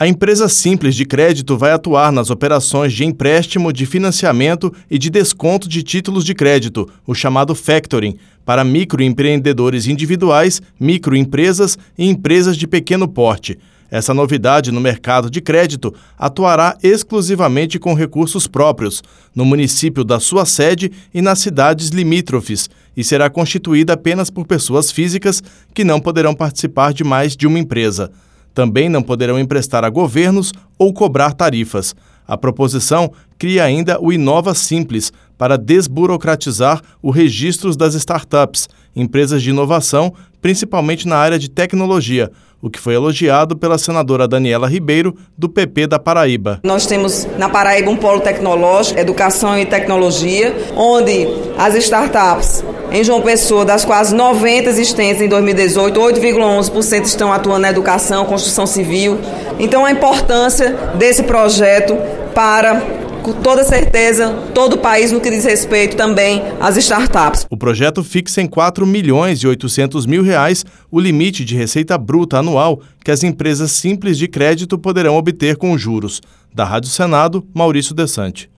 A empresa Simples de Crédito vai atuar nas operações de empréstimo, de financiamento e de desconto de títulos de crédito, o chamado factoring, para microempreendedores individuais, microempresas e empresas de pequeno porte. Essa novidade no mercado de crédito atuará exclusivamente com recursos próprios, no município da sua sede e nas cidades limítrofes, e será constituída apenas por pessoas físicas que não poderão participar de mais de uma empresa. Também não poderão emprestar a governos ou cobrar tarifas. A proposição cria ainda o Inova Simples para desburocratizar o registro das startups, empresas de inovação, principalmente na área de tecnologia, o que foi elogiado pela senadora Daniela Ribeiro, do PP da Paraíba. Nós temos na Paraíba um polo tecnológico, educação e tecnologia, onde as startups em João Pessoa, das quase 90 existentes em 2018, 8,11% estão atuando na educação, construção civil. Então a importância desse projeto para, com toda certeza, todo o país no que diz respeito também às startups. O projeto fixa em R$ 4.800.000 o limite de receita bruta anual que as empresas simples de crédito poderão obter com juros. Da Rádio Senado, Maurício Desante.